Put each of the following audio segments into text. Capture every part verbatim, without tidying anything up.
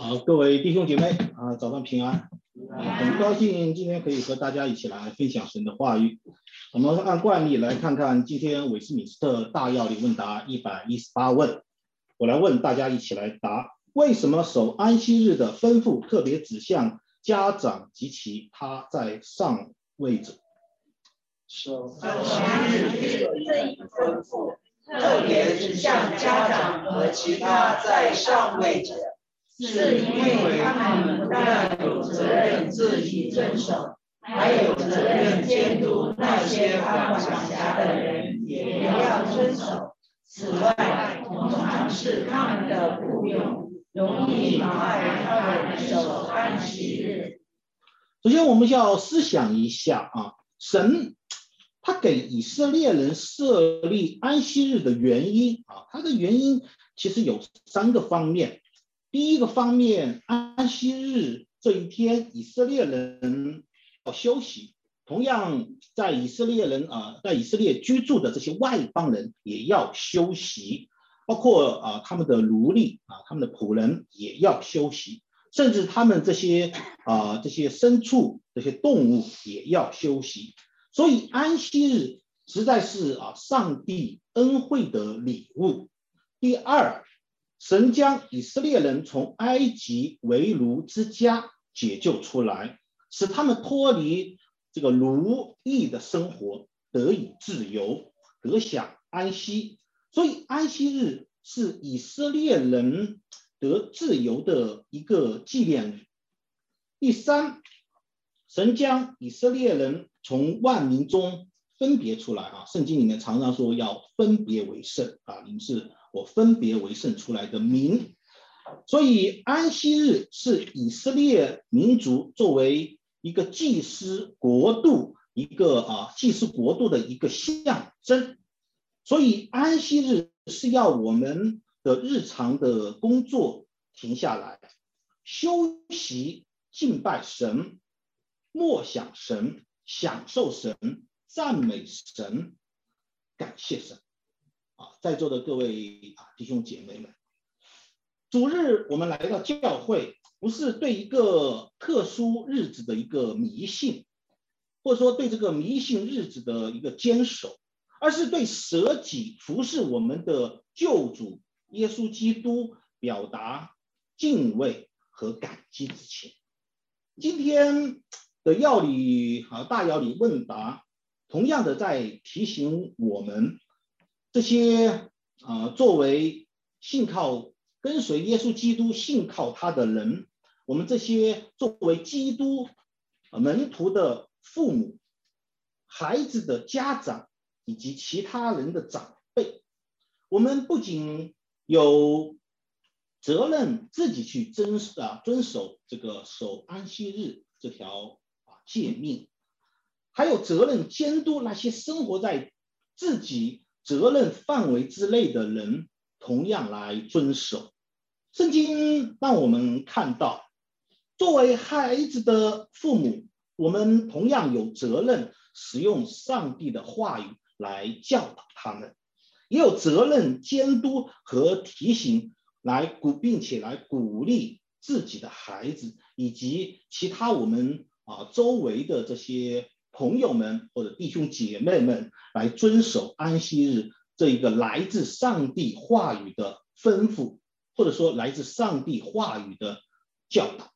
好，各位弟兄姐妹啊，早上平安。很高兴今天可以和大家一起来分享神的话语。我们按惯例来看看今天韦斯敏斯特大要理问答一百一十八问。我来问大家一起来答：为什么守安息日的吩咐特别指向家长及其他在上位者？ 守安息日的这一吩咐特别指向家长和其他在上位者，是因为他们不但有责任自己遵守，还有责任监督那些当管辖的人也要遵守。此外，通常是他们的不用，容易妨碍他们守安息日。 首先，我们要思想一下啊，神他给以色列人设立安息日的原因啊，它的原因其实有三个方面。第一个方面，安息日这一天，以色列人要休息。同样，在以色列人啊，在以色列居住的这些外邦人也要休息，包括啊他们的奴隶啊，他们的仆人也要休息，甚至他们这些啊这些牲畜、这些动物也要休息。所以安息日实在是啊上帝恩惠的礼物。第二，神将以色列人从埃及为奴之家解救出来，使他们脱离这个奴役的生活，得以自由，得享安息。所以安息日是以色列人得自由的一个纪念日。第三，神将以色列人从万民中分别出来啊，圣经里面常常说要分别为圣啊，你们是我分别为圣出来的民。所以安息日是以色列民族作为一个祭司国度，一个啊祭司国度的一个象征。所以安息日是要我们的日常的工作停下来，休息敬拜神，默想神，享受神，赞美神，感谢神。啊，在座的各位啊弟兄姐妹们，主日我们来到教会，不是对一个特殊日子的一个迷信，或者说对这个迷信日子的一个坚守，而是对舍己服侍我们的救主耶稣基督表达敬畏和感激之情。今天的要理和大要理问答，同样的在提醒我们这些呃作为信靠跟随耶稣基督信靠他的人，我们这些作为基督门徒的父母、孩子的家长以及其他人的长辈，我们不仅有责任自己去遵啊遵守这个守安息日这条啊诫命，还有责任监督那些生活在自己责任范围之内的人，同样来遵守。圣经让我们看到，作为孩子的父母，我们同样有责任使用上帝的话语来教导他们，也有责任监督和提醒来鼓，并且来鼓励自己的孩子以及其他我们啊周围的这些朋友们或者弟兄姐妹们来遵守安息日这一个来自上帝话语的吩咐，或者说来自上帝话语的教导，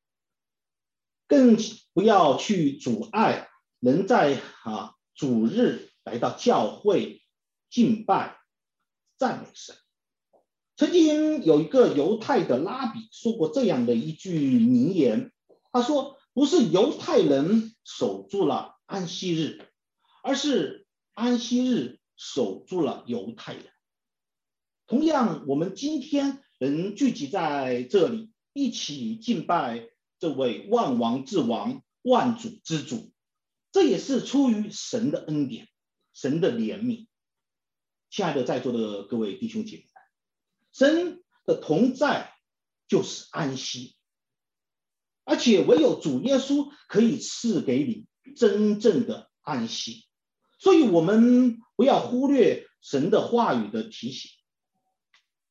更不要去阻碍人在啊主日来到教会敬拜赞美神。曾经有一个犹太的拉比说过这样的一句名言，他说不是犹太人守住了安息日，而是安息日守住了犹太人。同样，我们今天人聚集在这里，一起敬拜这位万王之王、万主之主，这也是出于神的恩典、神的怜悯。亲爱的在座的各位弟兄姐妹，神的同在就是安息，而且唯有主耶稣可以赐给你真正的安息。所以我们不要忽略神的话语的提醒。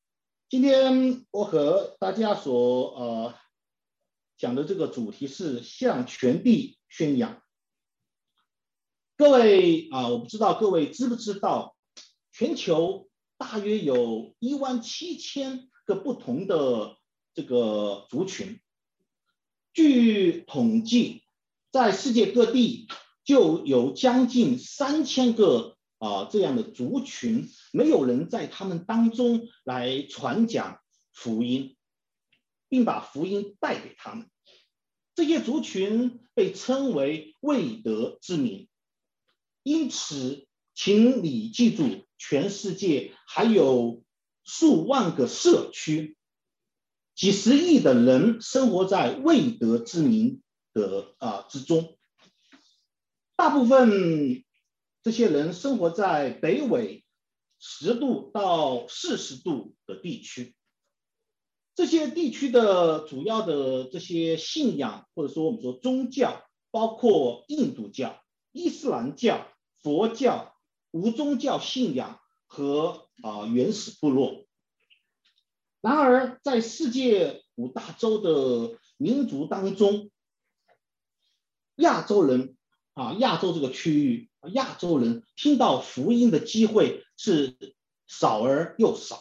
今天我和大家所呃讲的这个主题是向全地宣扬。各位啊、呃，我不知道各位知不知道，全球大约有一万七千个不同的这个族群。据统计，在世界各地就有将近三千个啊、呃、这样的族群，没有人在他们当中来传讲福音，并把福音带给他们。这些族群被称为未得之民。因此，请你记住，全世界还有数万个社区，几十亿的人生活在未得之民的啊、呃、之中。大部分这些人生活在北纬十度到四十度的地区。这些地区的主要的这些信仰，或者说我们说宗教，包括印度教、伊斯兰教、佛教、无宗教信仰和啊、呃、原始部落。然而，在世界五大洲的民族当中，亚洲人啊，亚洲这个区域，亚洲人听到福音的机会是少而又少。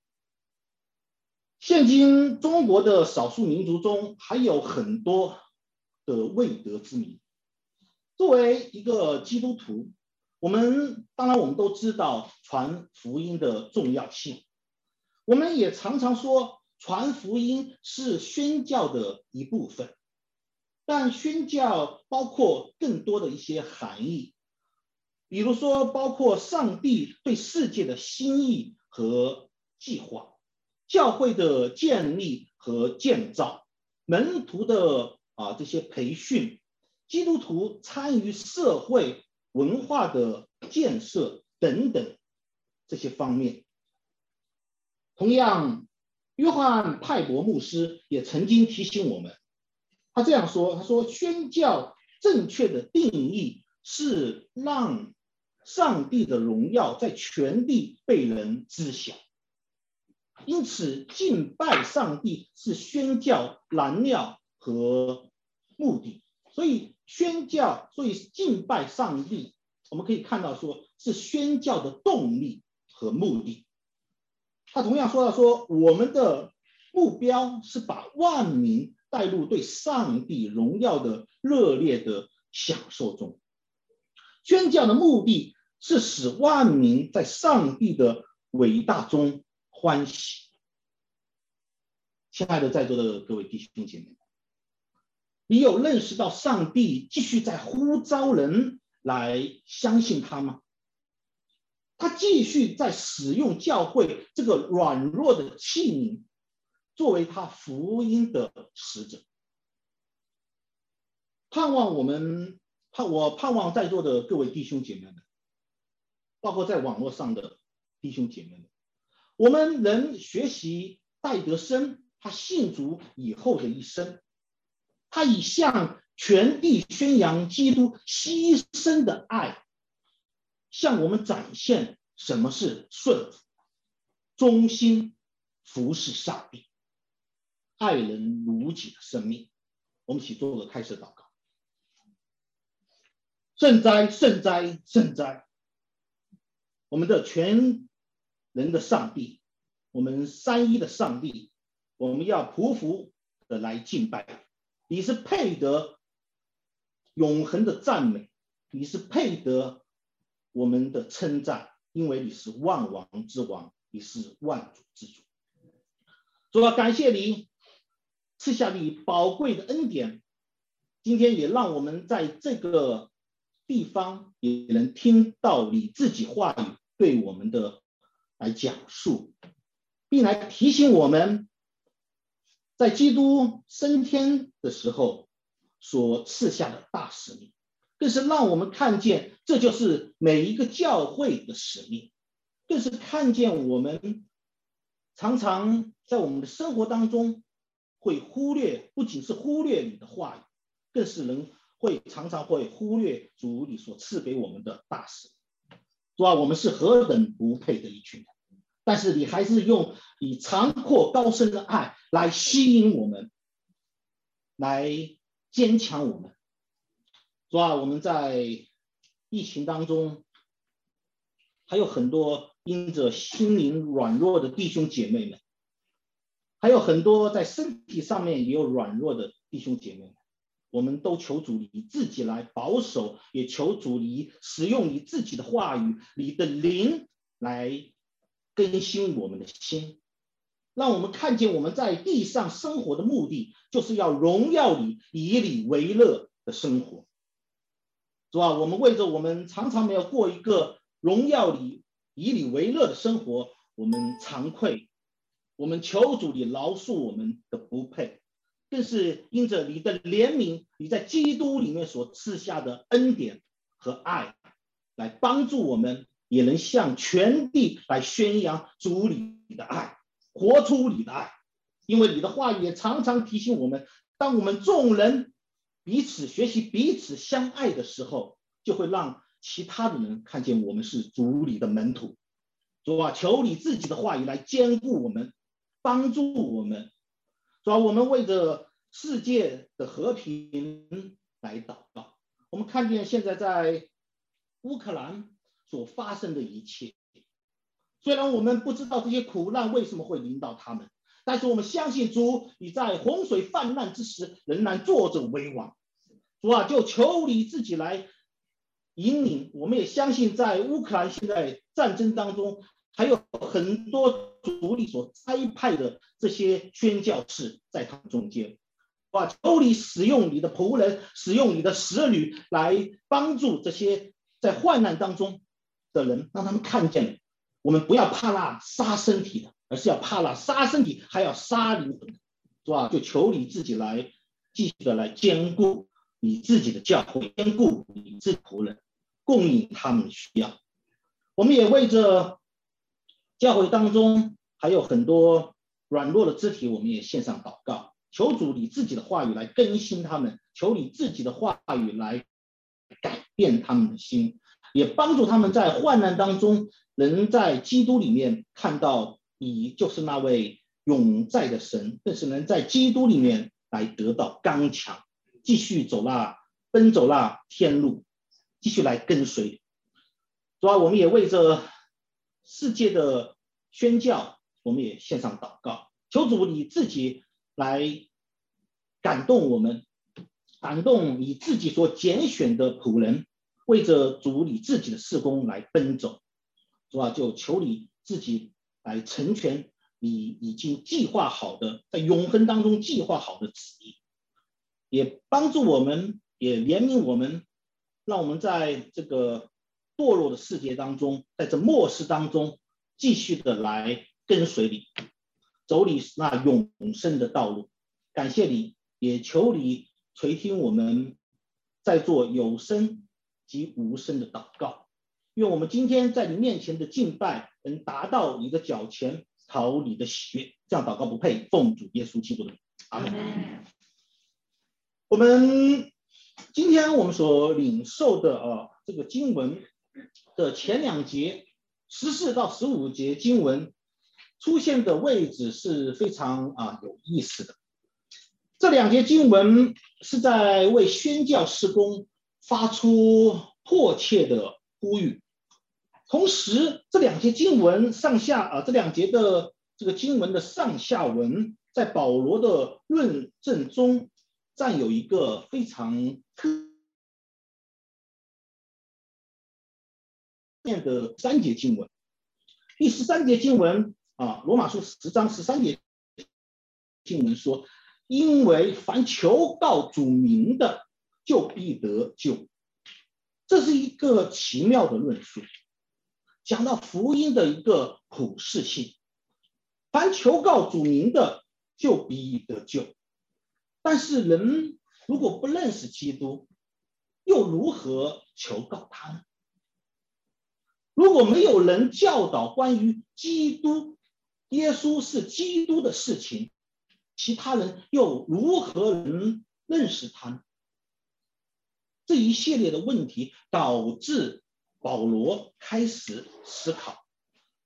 现今中国的少数民族中还有很多的未得之民。作为一个基督徒，我们当然我们都知道传福音的重要性。我们也常常说传福音是宣教的一部分，但宣教包括更多的一些含义，比如说包括上帝对世界的心意和计划，教会的建立和建造，门徒的啊这些培训，基督徒参与社会文化的建设等等这些方面。同样，约翰派伯牧师也曾经提醒我们，他这样说，他说宣教正确的定义是让上帝的荣耀在全地被人知晓。因此，敬拜上帝是宣教燃料和目的。所以宣教，所以敬拜上帝，我们可以看到说是宣教的动力和目的。他同样说到说，我们的目标是把万民带入对上帝荣耀的热烈的享受中。宣教的目的是使万民在上帝的伟大中欢喜。亲爱的在座的各位弟兄姐妹，你有认识到上帝继续在呼召人来相信他吗？他继续在使用教会这个软弱的器皿，作为他福音的使者。盼望我们，我盼望在座的各位弟兄姐妹们，包括在网络上的弟兄姐妹们，我们能学习戴德生他信主以后的一生，他以向全地宣扬基督牺牲的爱，向我们展现什么是顺服、忠心、服侍上帝、爱人如己的生命。我们一起做个开始祷告。圣哉，圣哉，圣哉！我们的全能的上帝，我们三一的上帝，我们要匍匐的来敬拜你，是配得永恒的赞美，你是配得我们的称赞，因为你是万王之王，你是万主之主。主要感谢你赐下你宝贵的恩典，今天也让我们在这个地方也能听到你自己话语对我们的来讲述，并来提醒我们在基督升天的时候所赐下的大使命，更是让我们看见这就是每一个教会的使命，更是看见我们常常在我们的生活当中会忽略，不仅是忽略你的话语，更是能会常常会忽略主你所赐给我们的大使。主啊，我们是何等不配的一群人， 但是你还是用以长阔高深的爱来吸引我们，来坚强我们。主啊，我们在疫情当中，还有很多因着心灵软弱的弟兄姐妹们，还有很多在身体上面也有软弱的弟兄姐妹们，我们都求主你自己来保守，也求主你使用你自己的话语，你的灵来更新我们的心，让我们看见我们在地上生活的目的，就是要荣耀你，以你为乐的生活。主啊，我们为着我们常常没有过一个荣耀你、以你为乐的生活，我们惭愧，我们求主你饶恕我们的不配，更是因着你的怜悯，你在基督里面所赐下的恩典和爱，来帮助我们也能向全地来宣扬主你的爱，活出你的爱。因为你的话也常常提醒我们，当我们众人彼此学习彼此相爱的时候，就会让其他的人看见我们是主你的门徒。主啊，求你自己的话语来坚固我们，帮助我们。主啊，我们为着世界的和平来祷告。我们看见现在在乌克兰所发生的一切，虽然我们不知道这些苦难为什么会临到他们，但是我们相信主，你在洪水泛滥之时仍然坐着为王。主啊，就求你自己来引领。我们也相信在乌克兰现在战争当中，还有很多主你所差派的这些宣教士在他们中间。哇，求你使用你的仆人，使用你的使女来帮助这些在患难当中的人，让他们看见我们不要怕那杀身体的，而是要怕那杀身体还要杀灵魂的，是吧？就求你自己来继续的来兼顾你自己的教会，兼顾你自己的仆人，供应他们的需要。我们也为着教会当中还有很多软弱的肢体，我们也献上祷告，求主你自己的话语来更新他们，求你自己的话语来改变他们的心，也帮助他们在患难当中能在基督里面看到你就是那位永在的神，更是能在基督里面来得到刚强，继续走那奔走那天路，继续来跟随。主啊，我们也为着世界的宣教，我们也献上祷告，求主你自己来感动我们，感动你自己所拣选的仆人，为着主你自己的事工来奔走。主啊，就求你自己来成全你已经计划好的，在永恒当中计划好的旨意，也帮助我们，也怜悯我们，让我们在这个堕落的世界当中，在这末世当中继续的来跟随你，走你那永生的道路。感谢你，也求你垂听我们在做有声及无声的祷告。愿我们今天在你面前的敬拜能达到你的脚前，讨你的喜悦。这样祷告不配，奉主耶稣基督的名，阿门。我们今天我们所领受的啊这个经文的前两节十四到十五节经文出现的位置是非常啊有意思的。这两节经文是在为宣教事工发出迫切的呼吁，同时这两节经文上下啊这两节的这个经文的上下文，在保罗的论证中占有一个非常特别的三节经文。第十三节经文啊，罗马书十章十三节经文说，因为凡求告主名的，就必得救。这是一个奇妙的论述，讲到福音的一个普世性。凡求告主名的，就必得救。但是人如果不认识基督，又如何求告他呢？如果没有人教导关于基督、耶稣是基督的事情，其他人又如何能认识他呢？这一系列的问题导致保罗开始思考，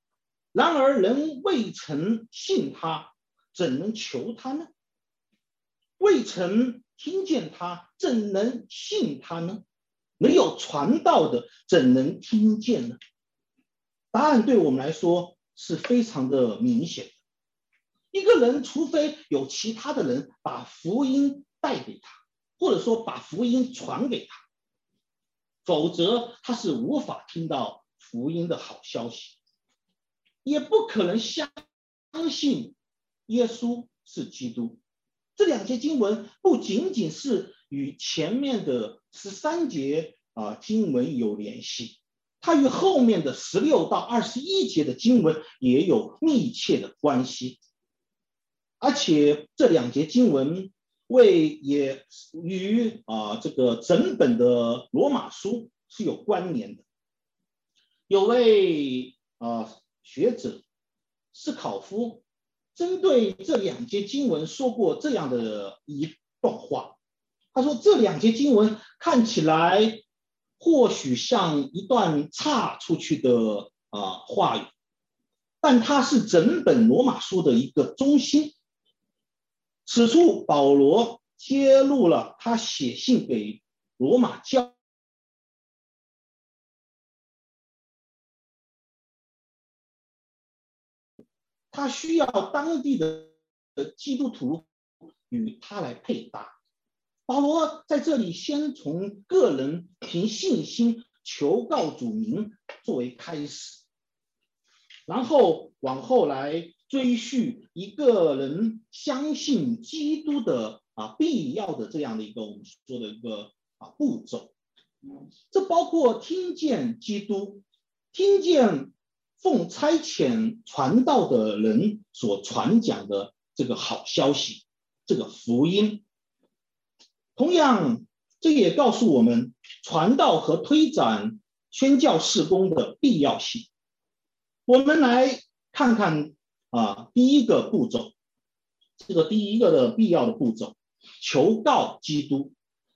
然而人未曾信他，怎能求他呢？未曾听见他，怎能信他呢？没有传道的，怎能听见呢？答案对我们来说是非常的明显的。一个人除非有其他的人把福音带给他，或者说把福音传给他，否则他是无法听到福音的好消息，也不可能相信耶稣是基督。这两节经文不仅仅是与前面的十三节啊经文有联系，它与后面的十六到二十一节的经文也有密切的关系。而且这两节经文为也与啊这个整本的罗马书是有关联的。有位啊学者斯考夫针对这两节经文说过这样的一段话，他说这两节经文看起来或许像一段岔出去的啊话语，但它是整本罗马书的一个中心。此处保罗揭露了他写信给罗马教他需要当地的基督徒与他来配搭。保罗在这里先从个人凭信心求告主名作为开始，然后往后来追叙一个人相信基督的啊必要的这样的一个我们说的一个啊步骤。这包括听见基督，听见奉差遣传道的人所传讲的这个好消息，这个福音。同样，这也告诉我们传道和推展宣教事工的必要性。我们来看看啊，第一个步骤，这个第一个的必要的步骤，求告基督。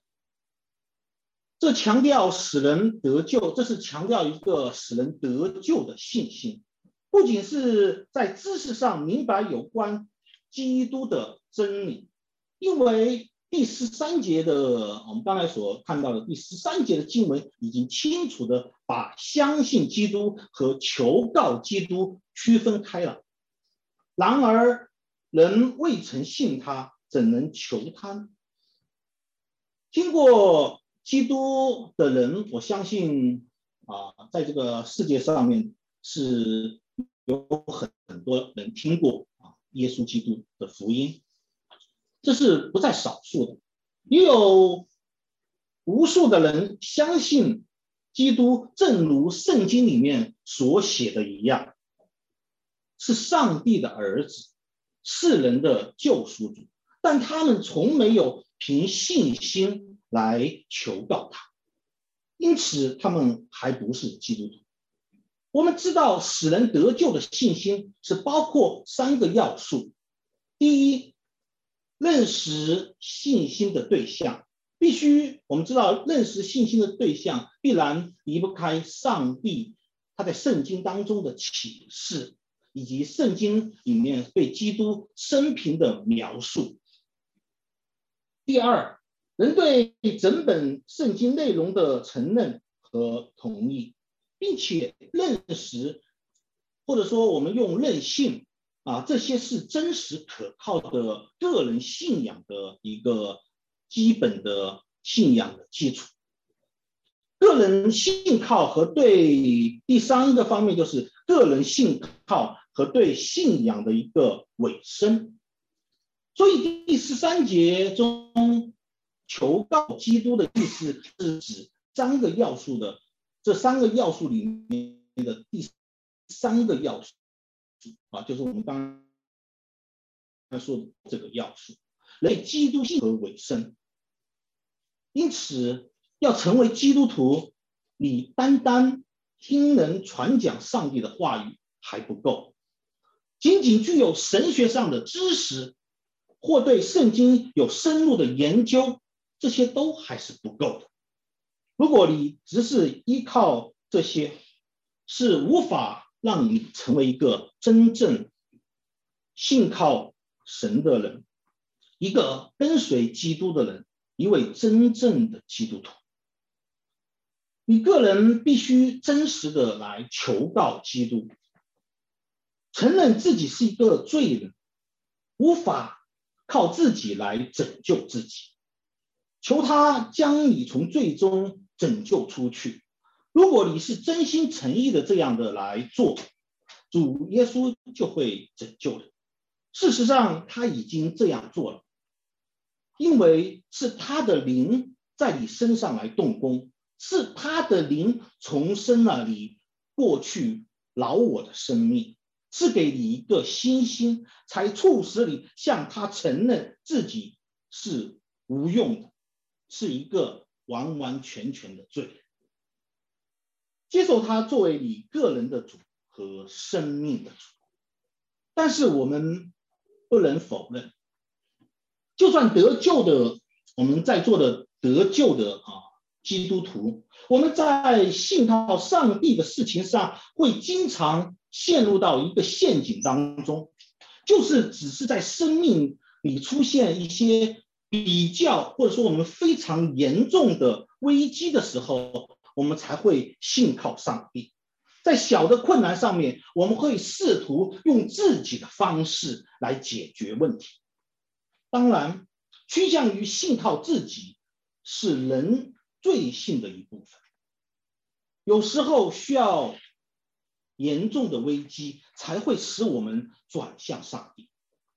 这强调使人得救，这是强调一个使人得救的信心，不仅是在知识上明白有关基督的真理，因为第十三节的我们刚才所看到的第十三节的经文已经清楚的把相信基督和求告基督区分开了。然而人未曾信他，怎能求他呢？听过基督的人，我相信啊，在这个世界上面是有很多人听过啊耶稣基督的福音，这是不在少数的。也有无数的人相信基督，正如圣经里面所写的一样，是上帝的儿子，世人的救赎主，但他们从没有凭信心来求告他，因此他们还不是基督徒。我们知道使人得救的信心是包括三个要素。第一，认识信心的对象，必须我们知道认识信心的对象必然离不开上帝他在圣经当中的启示，以及圣经里面对基督生平的描述。第二，人对整本圣经内容的承认和同意，并且认识，或者说我们用认信啊，这些是真实可靠的个人信仰的一个基本的信仰的基础。个人信靠和对第三个方面就是个人信靠和对信仰的一个委身。所以第十三节中求告基督的意思是指三个要素的这三个要素里面的第三个要素啊，就是我们刚才说的这个要素，类基督信和委身。因此要成为基督徒，你单单听人传讲上帝的话语还不够，仅仅具有神学上的知识或对圣经有深入的研究，这些都还是不够的。如果你只是依靠这些，是无法让你成为一个真正信靠神的人，一个跟随基督的人，一位真正的基督徒。你个人必须真实的来求告基督，承认自己是一个罪人，无法靠自己来拯救自己，求他将你从罪中拯救出去。如果你是真心诚意的这样的来做，主耶稣就会拯救你。事实上他已经这样做了，因为是他的灵在你身上来动工，是他的灵重生了你过去老我的生命，是给你一个新心，才促使你向他承认自己是无用的，是一个完完全全的罪人，接受他作为你个人的主和生命的主。但是我们不能否认，就算得救的我们在座的得救的啊基督徒，我们在信靠上帝的事情上会经常陷入到一个陷阱当中，就是只是在生命里出现一些比较或者说我们非常严重的危机的时候，我们才会信靠上帝。在小的困难上面，我们会试图用自己的方式来解决问题。当然，趋向于信靠自己是人罪性的一部分，有时候需要严重的危机才会使我们转向上帝。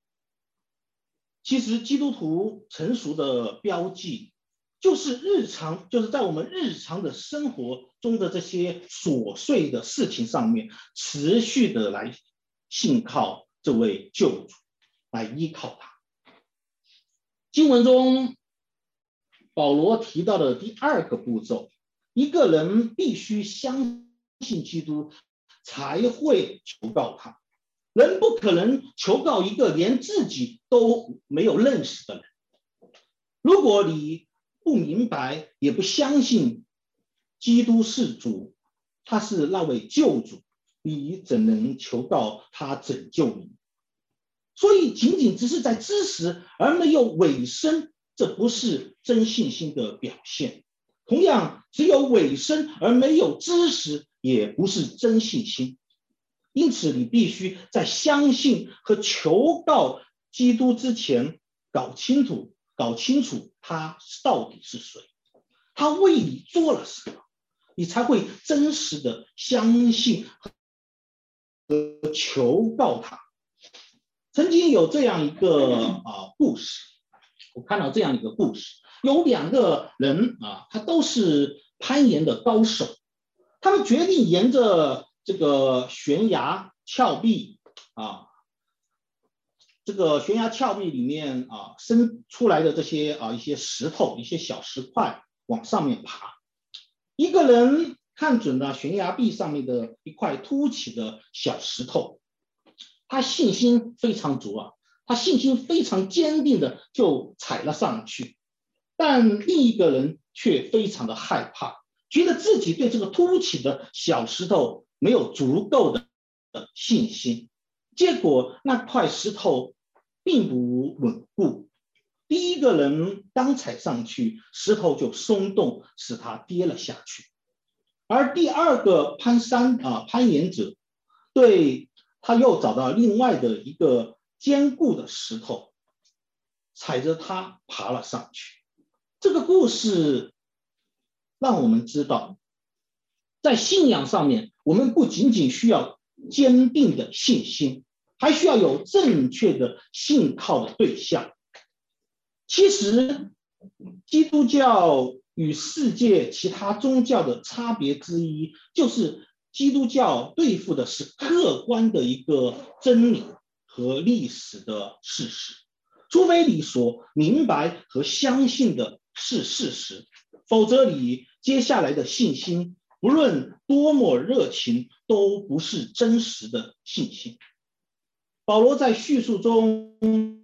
其实基督徒成熟的标记就是日常，就是在我们日常的生活中的这些琐碎的事情上面，持续的来信靠这位救主，来依靠他。经文中保罗提到的第二个步骤，一个人必须相信基督才会求告他，人不可能求告一个连自己都没有认识的人。如果你不明白也不相信基督是主，他是那位救主，你怎能求告他拯救你？所以仅仅只是在知识而没有委身，这不是真信心的表现。同样，只有委身而没有知识，也不是真信心。因此你必须在相信和求告基督之前，搞清楚搞清楚他到底是谁，他为你做了什么，你才会真实的相信和求告他。曾经有这样一个、呃、故事，我看到这样一个故事，有两个人啊，他都是攀岩的高手，他们决定沿着这个悬崖峭壁啊，这个悬崖峭壁里面啊伸出来的这些啊一些石头，一些小石块往上面爬。一个人看准了悬崖壁上面的一块凸起的小石头，他信心非常足啊，他信心非常坚定的就踩了上去。但另一个人却非常的害怕，觉得自己对这个凸起的小石头没有足够的信心，结果那块石头并不稳固。第一个人刚踩上去，石头就松动，使他跌了下去。而第二个攀山啊攀岩者，对他又找到另外的一个坚固的石头，踩着它爬了上去。这个故事让我们知道，在信仰上面，我们不仅仅需要坚定的信心，还需要有正确的信靠的对象。其实基督教与世界其他宗教的差别之一，就是基督教对付的是客观的一个真理和历史的事实，除非你所明白和相信的是事实，否则你接下来的信心不论多么热情，都不是真实的信心。保罗在叙述中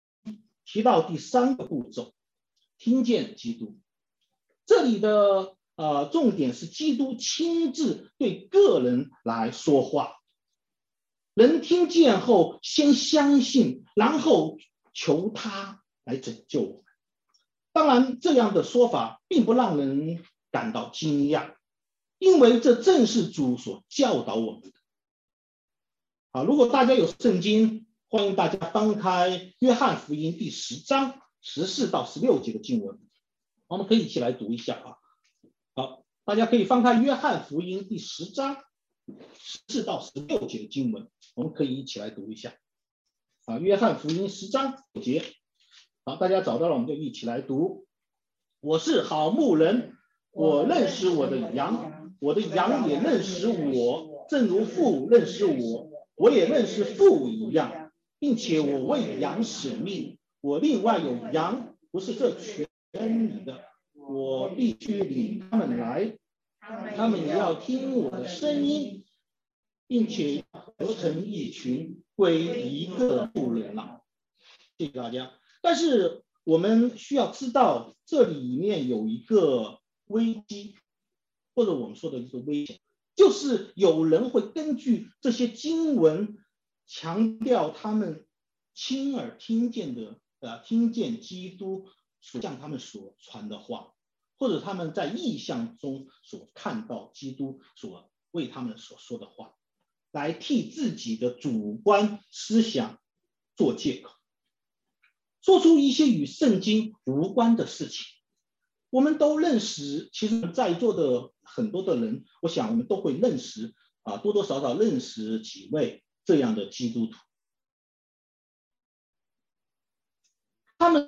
提到第三个步骤，听见基督。这里的呃，重点是基督亲自对个人来说话，人听见后先相信，然后求他来拯救我们。当然，这样的说法并不让人感到惊讶，因为这正是主所教导我们的。啊，如果大家有圣经，欢迎大家翻开约翰福音第十章十四到十六节的经文，我们可以一起来读一下啊。好，大家可以翻开约翰福音第十章十四到十六节的经文，我们可以一起来读一下。啊，约翰福音十章九节，好，大家找到了，我们就一起来读。我是好牧人，我认识我的羊，我的羊也认识我，正如父认识我，我也认识父一样，并且我为羊使命。我另外有羊，不是这圈里的，我必须领他们来，他们也要听我的声音，并且合成一群，归一个牧人了。谢谢大家。但是我们需要知道，这里面有一个危机，或者我们说的一个危险，就是有人会根据这些经文强调他们亲耳听见的，呃，听见基督所向他们所传的话，或者他们在异象中所看到基督所为他们所说的话，来替自己的主观思想做借口，说出一些与圣经无关的事情。我们都认识，其实在座的很多的人，我想我们都会认识啊，多多少少认识几位这样的基督徒。他们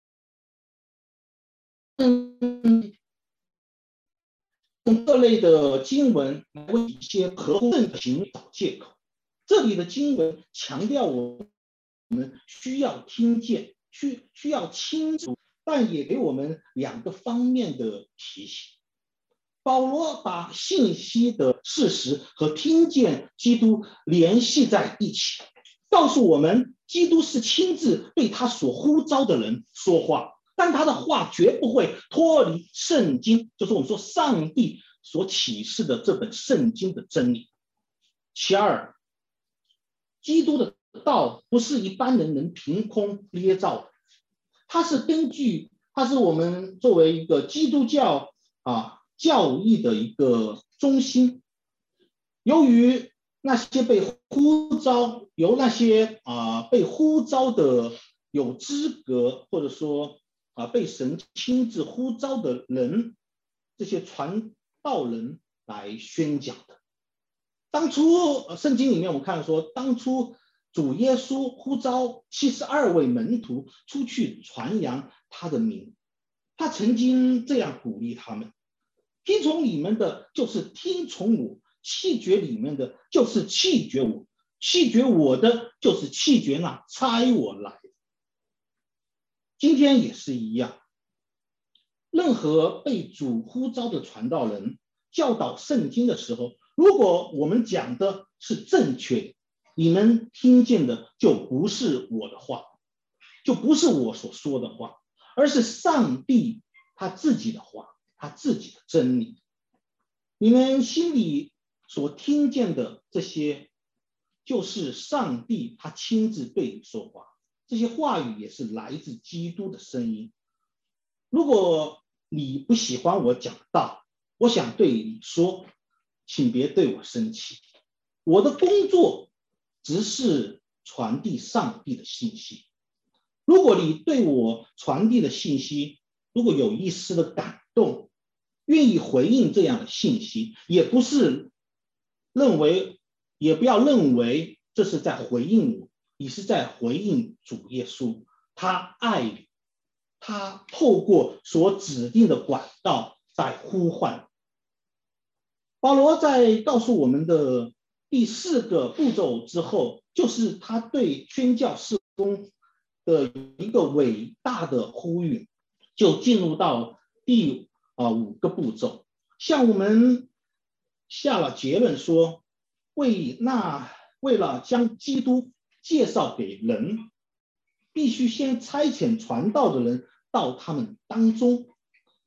用各类的经文来为一些合乎正行找借口。这里的经文强调我们需要听见，需需要清楚，但也给我们两个方面的提醒。保罗把信息的事实和听见基督联系在一起，告诉我们基督是亲自对他所呼召的人说话，但他的话绝不会脱离圣经，就是我们说上帝所启示的这本圣经的真理。其二，基督的道不是一般人能凭空捏造的，它是根据，它是我们作为一个基督教啊教义的一个中心。由于那些被呼召，由那些啊被呼召的有资格，或者说啊被神亲自呼召的人，这些传道人来宣讲的。当初圣经里面我们看说，当初主耶稣呼召七十二位门徒出去传扬他的名，他曾经这样鼓励他们：听从你们的就是听从我，弃绝你们的就是弃绝我，弃绝我的就是弃绝那差我来的。今天也是一样，任何被主呼召的传道人教导圣经的时候，如果我们讲的是正确，你们听见的就不是我的话，就不是我所说的话，而是上帝他自己的话，他自己的真理。你们心里所听见的这些，就是上帝他亲自对你说话，这些话语也是来自基督的声音。如果你不喜欢我讲道，我想对你说，请别对我生气。我的工作只是传递上帝的信息。如果你对我传递的信息如果有一丝的感动，愿意回应这样的信息，也不是认为，也不要认为这是在回应我，你是在回应主耶稣，他爱你，他透过所指定的管道在呼唤。保罗在告诉我们的第四个步骤之后，就是他对宣教事工的一个伟大的呼吁，就进入到第啊五个步骤，向我们下了结论说，为那为了将基督介绍给人，必须先差遣传道的人到他们当中。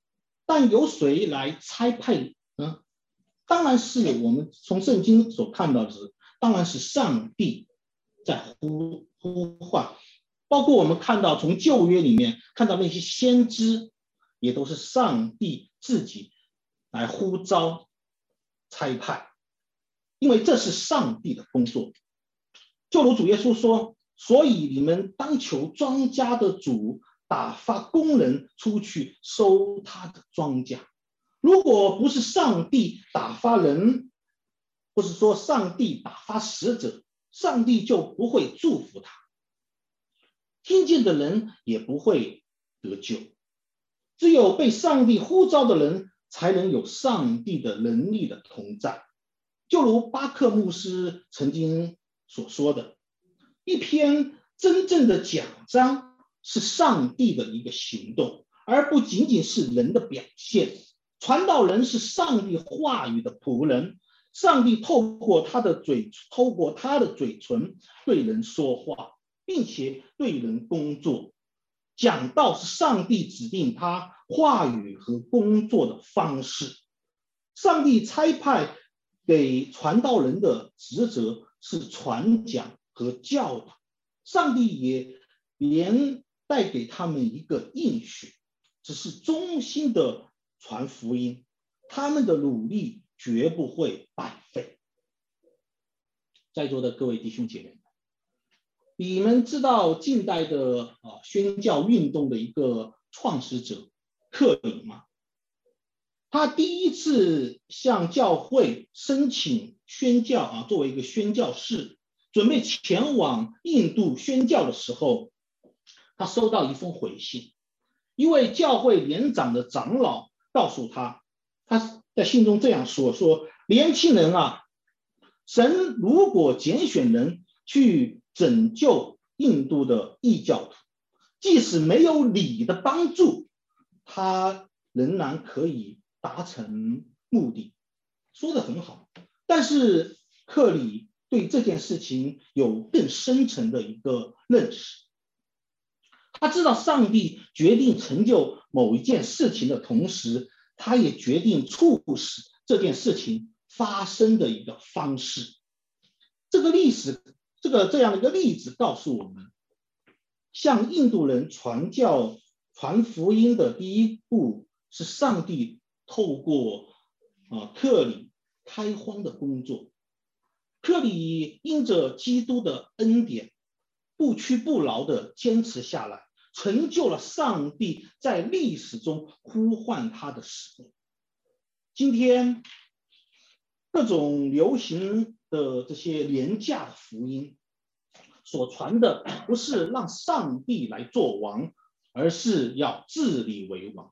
但由谁来差派呢？当然是我们从圣经所看到的是，当然是上帝在呼呼唤。包括我们看到从旧约里面看到那些先知，也都是上帝自己来呼召差派，因为这是上帝的工作。就如主耶稣说，所以你们当求庄稼的主打发工人出去收他的庄稼。如果不是上帝打发人，或是说上帝打发使者，上帝就不会祝福他，听见的人也不会得救。只有被上帝呼召的人，才能有上帝的能力的同在。就如巴克牧师曾经所说的，一篇真正的讲章是上帝的一个行动，而不仅仅是人的表现。传道人是上帝话语的仆人，上帝透过他的嘴，透过他的嘴唇对人说话，并且对人工作。讲道是上帝指定他话语和工作的方式。上帝差派给传道人的职责是传讲和教导，上帝也连带给他们一个应许，只是忠心的传福音，他们的努力绝不会白费。在座的各位弟兄姐妹，你们知道近代的、啊、宣教运动的一个创始者克里吗？他第一次向教会申请宣教啊，作为一个宣教士，准备前往印度宣教的时候，他收到一封回信，一位教会年长的长老告诉他，他在信中这样说：说年轻人啊，神如果拣选人去拯救印度的异教徒，即使没有你的帮助，他仍然可以达成目的。说得很好，但是克里对这件事情有更深层的一个认识。他知道上帝决定成就某一件事情的同时，他也决定促使这件事情发生的一个方式。这个历史，这个这样的一个例子告诉我们，向印度人传教、传福音的第一步是上帝透过啊克里开荒的工作。克里因着基督的恩典，不屈不挠的坚持下来，成就了上帝在历史中呼唤他的使命。今天各种流行的这些廉价的福音所传的不是让上帝来做王，而是要自立为王，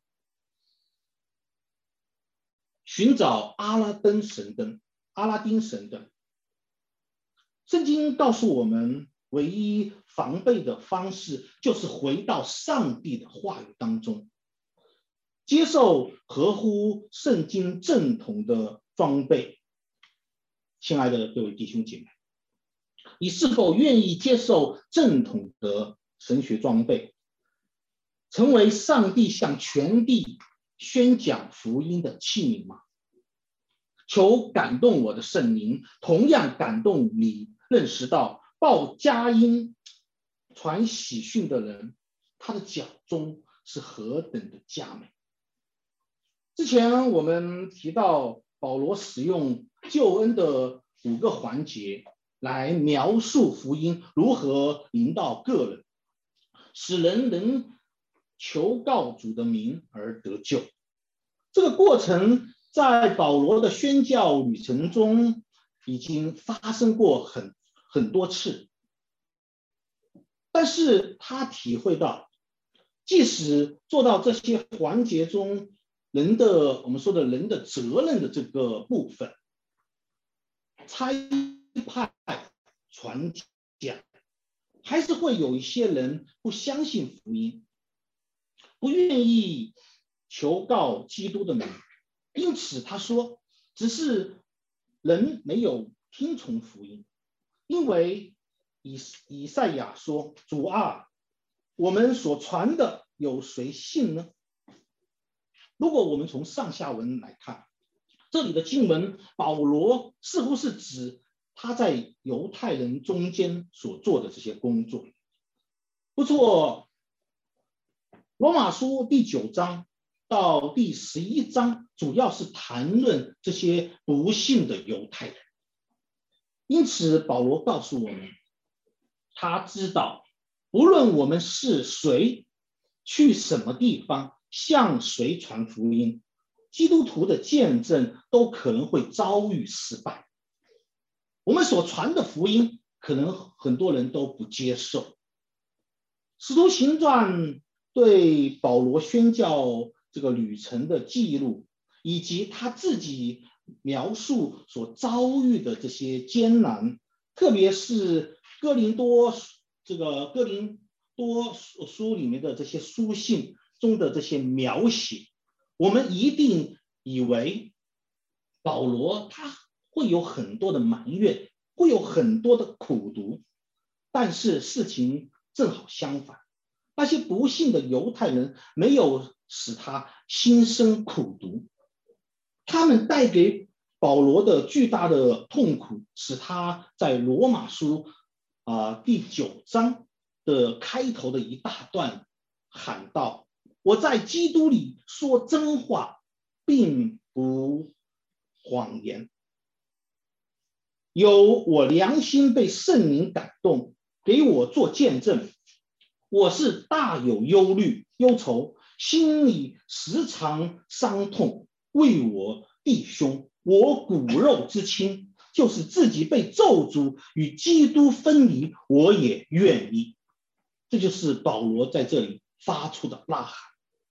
寻找阿拉丁神灯阿拉丁神灯。圣经告诉我们，唯一防备的方式就是回到上帝的话语当中，接受合乎圣经正统的装备。亲爱的各位弟兄姐妹，你是否愿意接受正统的神学装备，成为上帝向全地宣讲福音的器皿吗？求感动我的圣灵，同样感动你，认识到报佳音传喜讯的人，他的脚中是何等的佳美。之前我们提到保罗使用救恩的五个环节来描述福音如何临到个人，使人能求告主的名而得救。这个过程在保罗的宣教旅程中已经发生过很很多次，但是他体会到，即使做到这些环节中人的我们说的人的责任的这个部分，差派传讲，还是会有一些人不相信福音，不愿意求告基督的名。因此他说，只是人没有听从福音。因为以以赛亚说，主啊，我们所传的有谁信呢？ 如果我们从上下文来看，这里的经文，保罗似乎是指他在犹太人中间所做的这些工作。不错，罗马书第九章到第十一章主要是谈论这些不信的犹太人。因此保罗告诉我们，他知道无论我们是谁，去什么地方，向谁传福音，基督徒的见证都可能会遭遇失败。我们所传的福音可能很多人都不接受。使徒行传对保罗宣教这个旅程的记录，以及他自己描述所遭遇的这些艰难，特别是哥林多这个哥林多书里面的这些书信中的这些描写，我们一定以为保罗他会有很多的埋怨，会有很多的苦读，但是事情正好相反，那些不信的犹太人没有使他心生苦读，他们带给保罗的巨大的痛苦，使他在罗马书、呃、第九章的开头的一大段喊道：我在基督里说真话，并不谎言。有我良心被圣灵感动，给我做见证，我是大有忧虑忧愁，心里时常伤痛，为我弟兄，我骨肉之亲，就是自己被咒诅与基督分离，我也愿意。这就是保罗在这里发出的呐喊。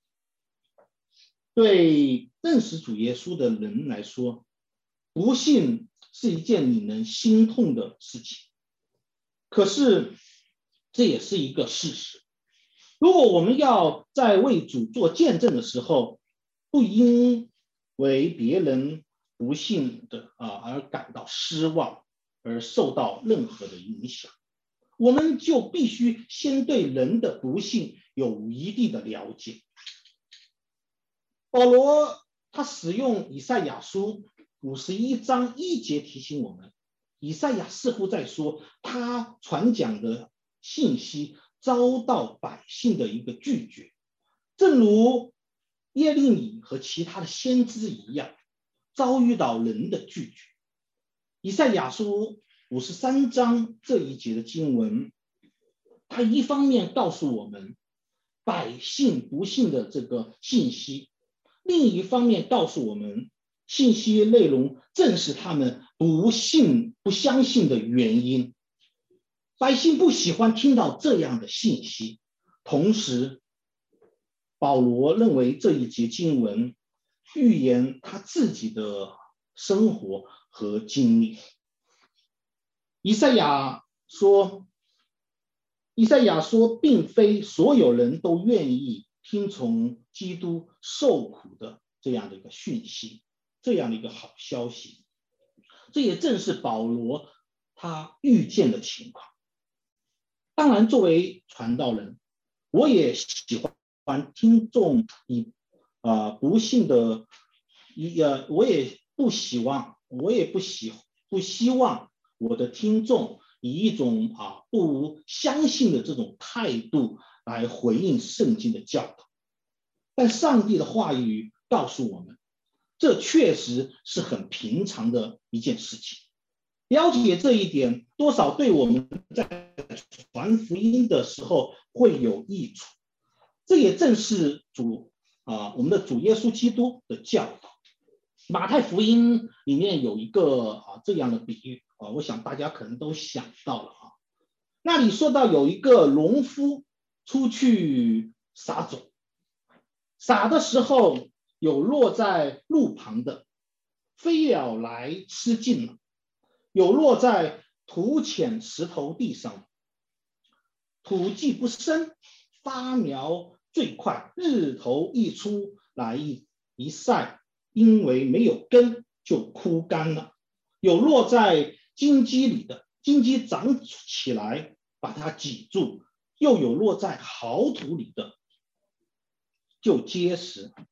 对认识主耶稣的人来说，不信是一件令人心痛的事情，可是这也是一个事实。如果我们要在为主做见证的时候，不因为别人不信的、啊、而感到失望，而受到任何的影响，我们就必须先对人的不信有一定的了解。保罗他使用以赛亚书五十一章一节提醒我们，以赛亚似乎在说他传讲的信息遭到百姓的一个拒绝，正如耶利米和其他的先知一样，遭遇到人的拒绝。以赛亚书五十三章这一节的经文，他一方面告诉我们百姓不信的这个信息，另一方面告诉我们信息内容正是他们不信不相信的原因。百姓不喜欢听到这样的信息，同时保罗认为这一节经文预言他自己的生活和经历。以赛亚说以赛亚说并非所有人都愿意听从基督受苦的这样的一个讯息，这样的一个好消息。这也正是保罗他预见的情况。当然作为传道人，我也喜欢听众以、呃、不信的、呃、我也不希望我也不希不希望我的听众以一种、啊、不相信的这种态度来回应圣经的教导。但上帝的话语告诉我们，这确实是很平常的一件事情。了解这一点，多少对我们在传福音的时候会有益处。这也正是主啊，我们的主耶稣基督的教导。马太福音里面有一个啊这样的比喻啊，我想大家可能都想到了啊。那里说到有一个农夫出去撒种，撒的时候有落在路旁的，飞鸟来吃尽了；有落在土浅石头地上，土既不深，发苗最快，日头一出来 一, 一晒，因为没有根就枯干了；有落在荆棘里的，荆棘长起来把它挤住；又有落在好土里的，就结实，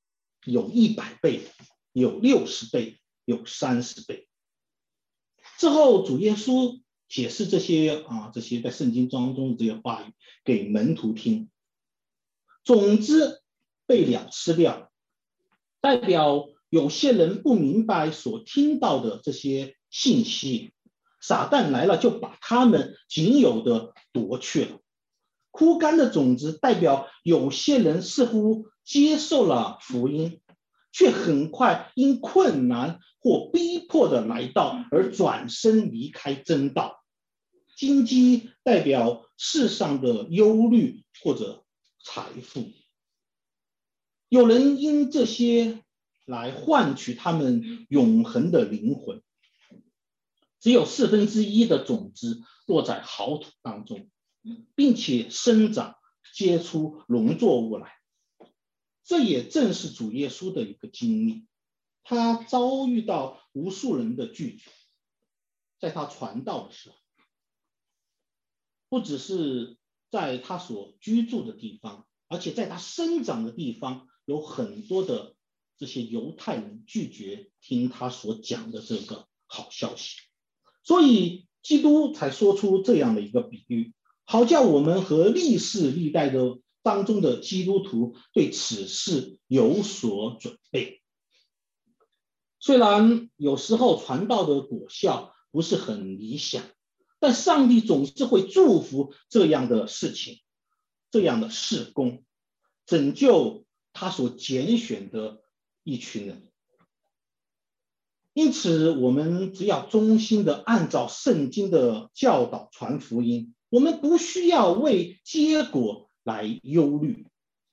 有一百倍的，有六十倍，有三十倍。之后主耶稣解释这些啊，这些在圣经当中的这些话语给门徒听。种子被鸟吃掉，代表有些人不明白所听到的这些信息，撒旦来了就把他们仅有的夺去了。枯干的种子代表有些人似乎接受了福音，却很快因困难或逼迫的来到而转身离开真道。荆棘代表世上的忧虑或者财富，有人因这些来换取他们永恒的灵魂。只有四分之一的种子落在好土当中，并且生长结出农作物来。这也正是主耶稣的一个经历，他遭遇到无数人的拒绝。在他传道的时候，不只是在他所居住的地方，而且在他生长的地方，有很多的这些犹太人拒绝听他所讲的这个好消息。所以基督才说出这样的一个比喻，好叫我们和历世历代的当中的基督徒对此事有所准备。虽然有时候传道的果效不是很理想，但上帝总是会祝福这样的事情，这样的事工，拯救他所拣选的一群人。因此我们只要忠心的按照圣经的教导传福音，我们不需要为结果来忧虑。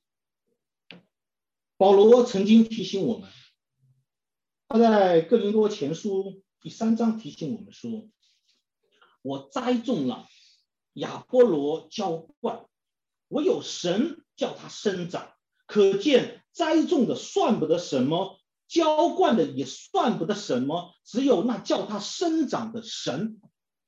保罗曾经提醒我们，他在哥林多前书第三章提醒我们说，我栽种了，亚波罗浇灌，唯有神叫它生长。可见栽种的算不得什么，浇灌的也算不得什么，只有那叫它生长的神。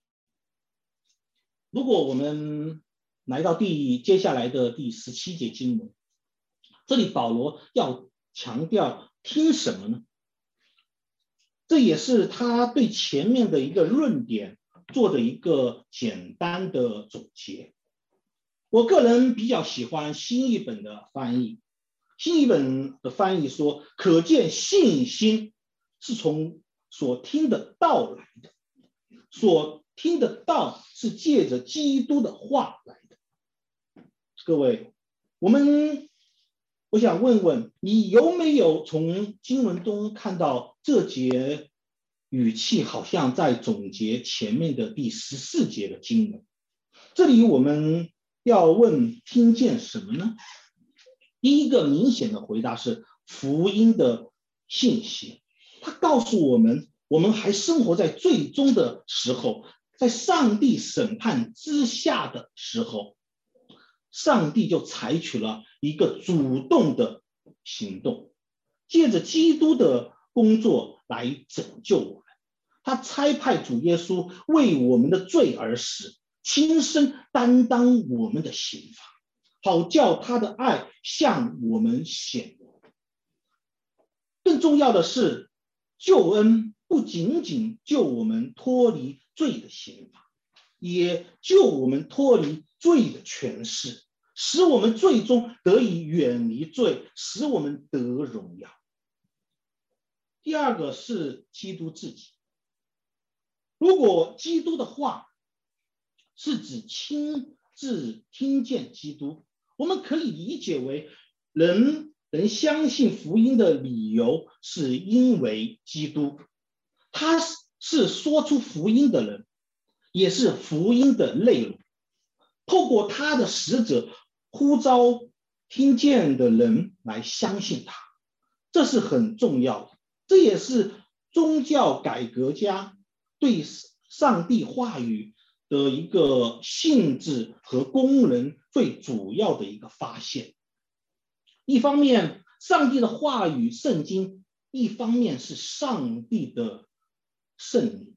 如果我们来到第接下来的第十七节经文，这里保罗要强调听什么呢？这也是他对前面的一个论点做的一个简单的总结。我个人比较喜欢新译本的翻译，新译本的翻译说，可见信心是从所听的道来的，所听的道是借着基督的话来的。各位，我们我想问问你，有没有从经文中看到这节语气好像在总结前面的第十四节的经文？这里我们要问听见什么呢？第一个明显的回答是福音的信息，它告诉我们，我们还生活在最终的时候，在上帝审判之下的时候，上帝就采取了一个主动的行动，借着基督的工作来拯救我们。他差派主耶稣为我们的罪而死，亲身担当我们的刑罚，好叫他的爱向我们显明。更重要的是，救恩不仅仅救我们脱离罪的刑罚，也救我们脱离罪的权势，使我们最终得以远离罪，使我们得荣耀。第二个是基督自己。如果基督的话是指亲自听见基督，我们可以理解为人人相信福音的理由是因为基督，他是说出福音的人，也是福音的内容，透过他的使者呼召听见的人来相信他，这是很重要的。这也是宗教改革家对上帝话语的一个性质和功能最主要的一个发现。一方面上帝的话语圣经，一方面是上帝的圣灵，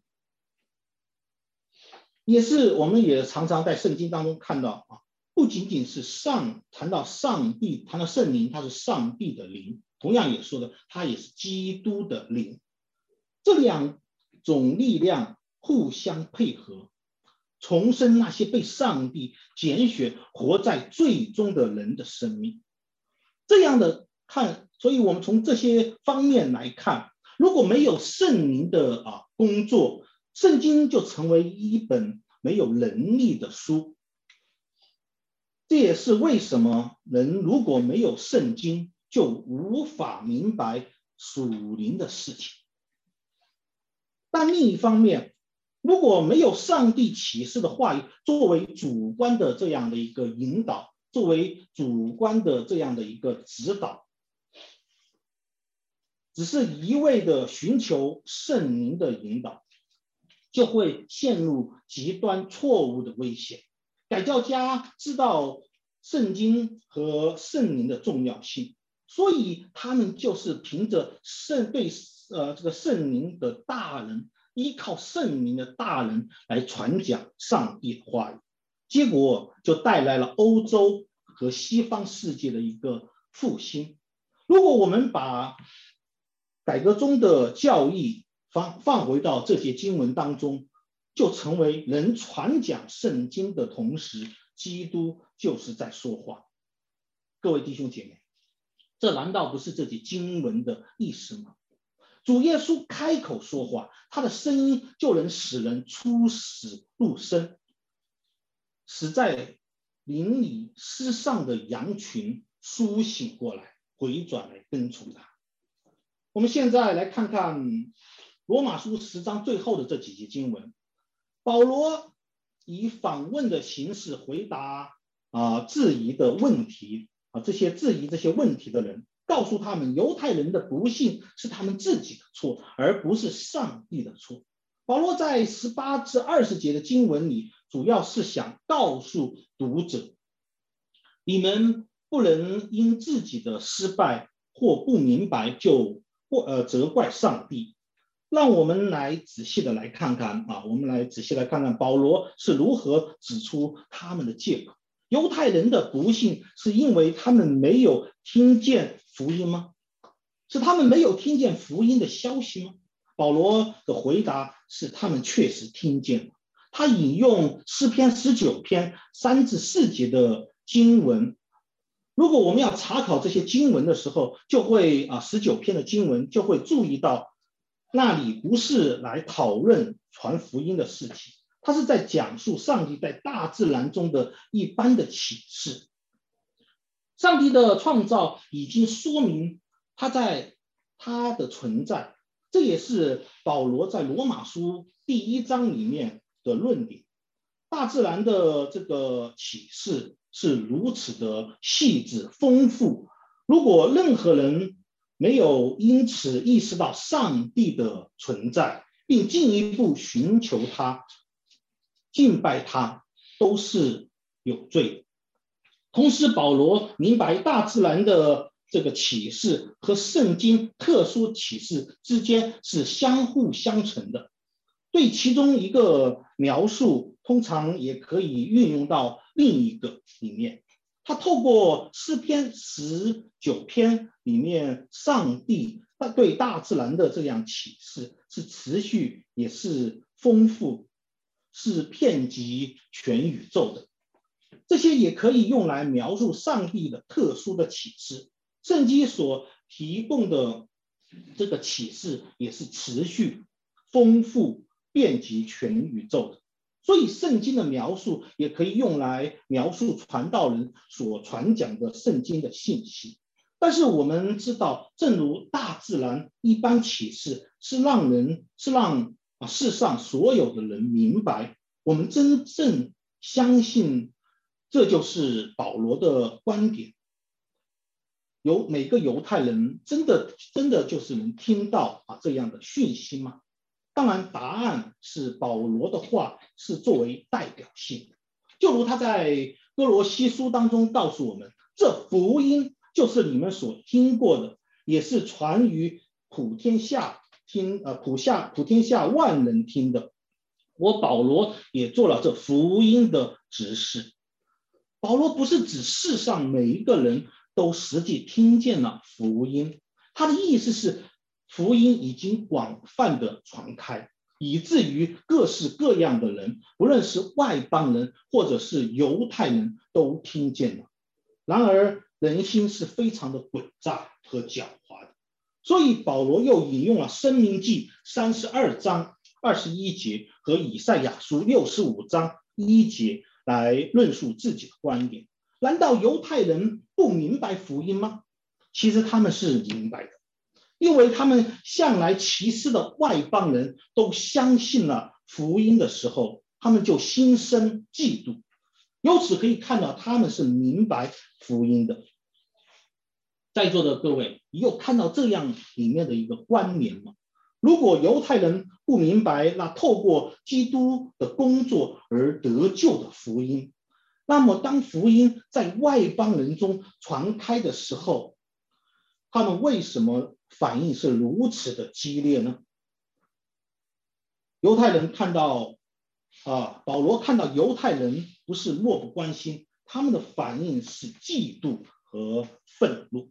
也是我们也常常在圣经当中看到啊，不仅仅是上谈到上帝，谈到圣灵，它是上帝的灵， 同样也说的，他也是基督的灵。这两种力量互相配合，重生那些被上帝拣选活在最终的人的生命。这样的看，所以我们从这些方面来看，如果没有圣灵的啊工作，圣经就成为一本没有能力的书。这也是为什么人如果没有圣经，就无法明白属灵的事情。但另一方面，如果没有上帝启示的话语作为主观的这样的一个引导，作为主观的这样的一个指导，只是一味的寻求圣灵的引导，就会陷入极端错误的危险。改教家知道圣经和圣灵的重要性，所以他们就是凭着圣对呃这个圣灵的大能，依靠圣灵的大能来传讲上帝的话语，结果就带来了欧洲和西方世界的一个复兴。如果我们把改革中的教义放放回到这些经文当中，就成为人传讲圣经的同时，基督就是在说话。各位弟兄姐妹，这难道不是这些经文的意思吗？主耶稣开口说话，他的声音就能使人出死入生，使在林里失丧的羊群苏醒过来，回转来跟从他。我们现在来看看罗马书十章最后的这几节经文，保罗以访问的形式回答啊、呃、质疑的问题啊，这些质疑这些问题的人，告诉他们犹太人的不幸是他们自己的错，而不是上帝的错。保罗在十八至二十节的经文里，主要是想告诉读者，你们不能因自己的失败或不明白就或呃责怪上帝。让我们来仔细的来看看啊，我们来仔细来看看保罗是如何指出他们的借口。犹太人的不幸是因为他们没有听见福音吗？是他们没有听见福音的消息吗？保罗的回答是他们确实听见了。他引用诗篇十九篇三至四节的经文，如果我们要查考这些经文的时候，就会啊十九篇的经文就会注意到，那里不是来讨论传福音的事情，他是在讲述上帝在大自然中的一般的启示。上帝的创造已经说明他在他的存在，这也是保罗在罗马书第一章里面的论点。大自然的这个启示是如此的细致丰富，如果任何人没有因此意识到上帝的存在，并进一步寻求他、敬拜他，都是有罪的。同时，保罗明白大自然的这个启示和圣经特殊启示之间是相互相成的，对其中一个描述通常也可以运用到另一个里面。他透过诗篇十九篇里面上帝对大自然的这样启示是持续也是丰富，是遍及全宇宙的。这些也可以用来描述上帝的特殊的启示。圣经所提供的这个启示也是持续丰富遍及全宇宙的。所以圣经的描述也可以用来描述传道人所传讲的圣经的信息。但是我们知道，正如大自然一般启示是让人是让啊世上所有的人明白，我们真正相信这就是保罗的观点。有每个犹太人真的真的就是能听到啊这样的讯息吗？当然，答案是保罗的话是作为代表性，就如他在哥罗西书当中告诉我们，这福音就是你们所听过的，也是传于普天下听呃普下普天下万人听的。我保罗也做了这福音的指示。保罗不是指世上每一个人都实际听见了福音， 他的意思是，福音已经广泛的传开，以至于各式各样的人，不论是外邦人或者是犹太人，都听见了。然而人心是非常的诡诈和狡猾的，所以保罗又引用了申命记三十二章二十一节和以赛亚书六十五章一节来论述自己的观点。难道犹太人不明白福音吗？其实他们是明白的，因为他们向来歧视的外邦人都相信了福音的时候，他们就心生嫉妒。由此可以看到他们是明白福音的。在座的各位，你有看到这样里面的一个关联吗？如果犹太人不明白那透过基督的工作而得救的福音，那么当福音在外邦人中传开的时候，他们为什么反应是如此的激烈呢？犹太人看到啊，保罗看到犹太人不是漠不关心，他们的反应是嫉妒和愤怒。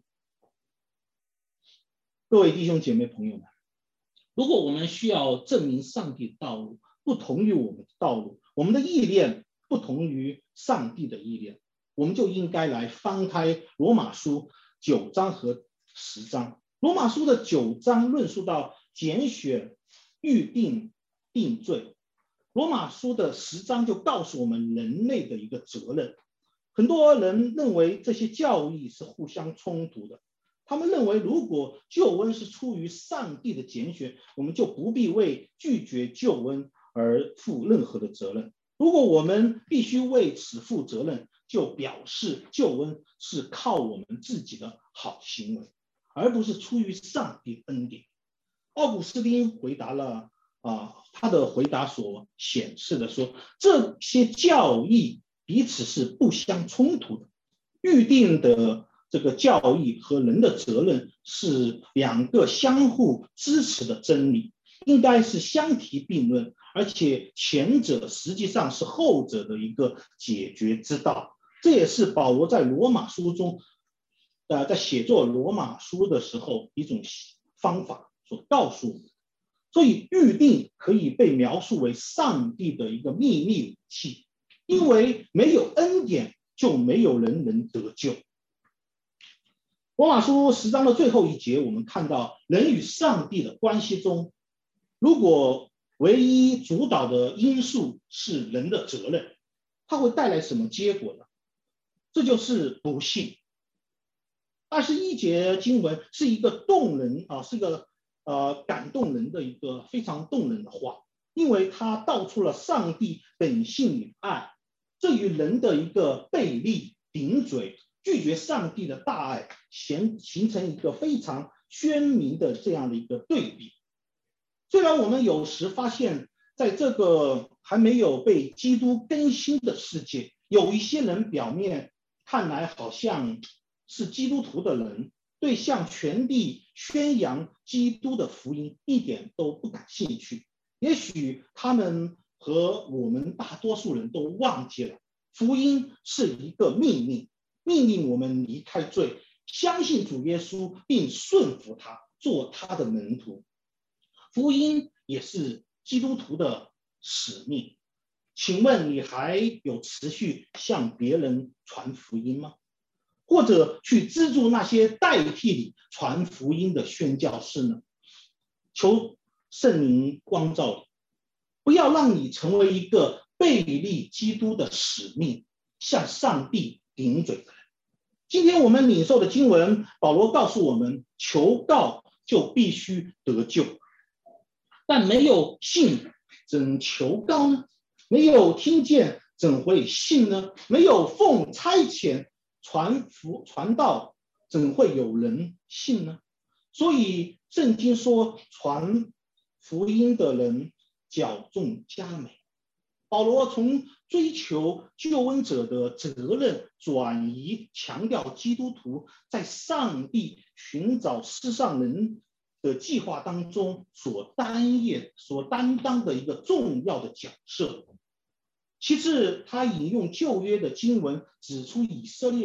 各位弟兄姐妹朋友们，如果我们需要证明上帝的道路不同于我们的道路，我们的意念不同于上帝的意念，我们就应该来翻开罗马书九章和十章。罗马书的九章论述到拣选、预定、定罪。罗马书的十章就告诉我们人类的一个责任。很多人认为这些教义是互相冲突的，他们认为如果救恩是出于上帝的拣选，我们就不必为拒绝救恩而负任何的责任。如果我们必须为此负责任，就表示救恩是靠我们自己的好行为，而不是出于上帝的恩典。奥古斯丁回答了啊，他的回答所显示的说，这些教义彼此是不相冲突的。预定的这个教义和人的责任是两个相互支持的真理，应该是相提并论，而且前者实际上是后者的一个解决之道。这也是保罗在罗马书中，呃，在写作罗马书的时候一种方法所告诉我们。所以预定可以被描述为上帝的一个秘密武器，因为没有恩典就没有人能得救。罗马书十章的最后一节，我们看到人与上帝的关系中，如果唯一主导的因素是人的责任，它会带来什么结果呢？这就是不幸。二十一节经文是一个动人啊，是一个呃感动人的一个非常动人的话，因为它道出了上帝本性与爱，这与人的一个背逆、顶嘴、拒绝上帝的大爱，形形成一个非常鲜明的这样的一个对比。虽然我们有时发现，在这个还没有被基督更新的世界，有一些人表面看来好像是基督徒的人，对向全地宣扬基督的福音一点都不感兴趣。也许他们和我们大多数人都忘记了，福音是一个命令，命令我们离开罪，相信主耶稣并顺服他，做他的门徒。福音也是基督徒的使命。请问你还有持续向别人传福音吗？或者去资助那些代替你传福音的宣教士呢？求圣灵光照你，不要让你成为一个背离基督的使命、向上帝顶嘴的人。今天我们领受的经文，保罗告诉我们，求告就必须得救，但没有信怎求告呢？没有听见怎会信呢？没有奉差遣传福传道，怎会有人信呢？所以圣经说，传福音的人较重佳美。保罗从追求救恩者的责任转移，强调基督徒在上帝寻找世上人的计划当中所担业所担当的一个重要的角色。其次，他引用旧约的经文，指出以色列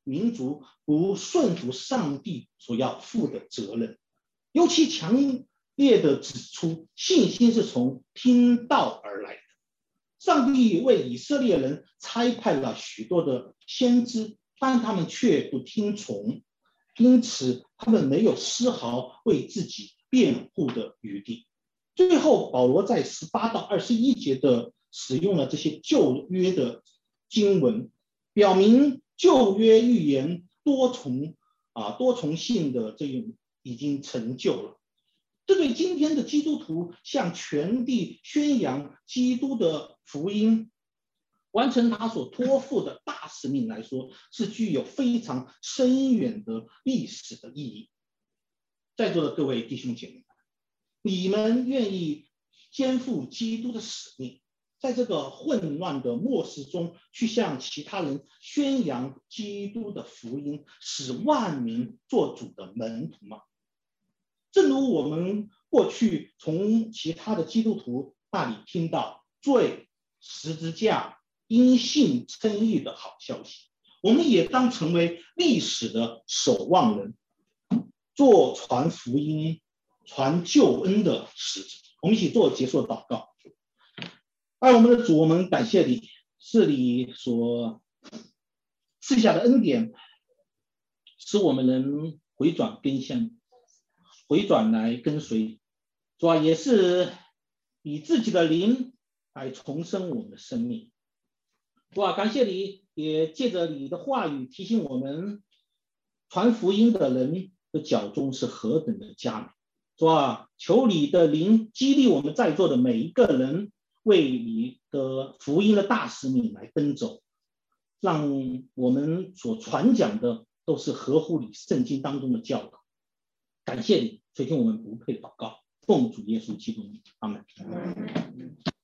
民族不顺服上帝所要负的责任，尤其强烈的指出，信心是从听道而来的。上帝为以色列人差派了许多的先知，但他们却不听从，因此他们没有丝毫为自己辩护的余地。最后保罗在十八到二十一节的使用了这些旧约的经文，表明旧约预言多重啊多重性的这种已经成就了。这对今天的基督徒向全地宣扬基督的福音，完成他所托付的大使命来说，是具有非常深远的历史的意义。在座的各位弟兄姐妹，你们愿意肩负基督的使命，在这个混乱的末世中去向其他人宣扬基督的福音，使万民做主的门徒吗？正如我们过去从其他的基督徒那里听到罪、十字架、因信称义的好消息，我们也当成为历史的守望人，做传福音、传救恩的使者。我们一起做结束的祷告。爱我们的主，我们感谢你，是你所赐下的恩典，使我们能回转跟向，回转来跟随。主啊，也是以自己的灵来重生我们的生命。主啊，感谢你，也借着你的话语提醒我们，传福音的人的脚中是何等的佳美。主啊，求你的灵激励我们在座的每一个人，为你的福音的大使命来奔走，让我们所传讲的都是合乎你圣经当中的教导。感谢你，垂听我们不配祷告，奉主耶稣基督名，阿们。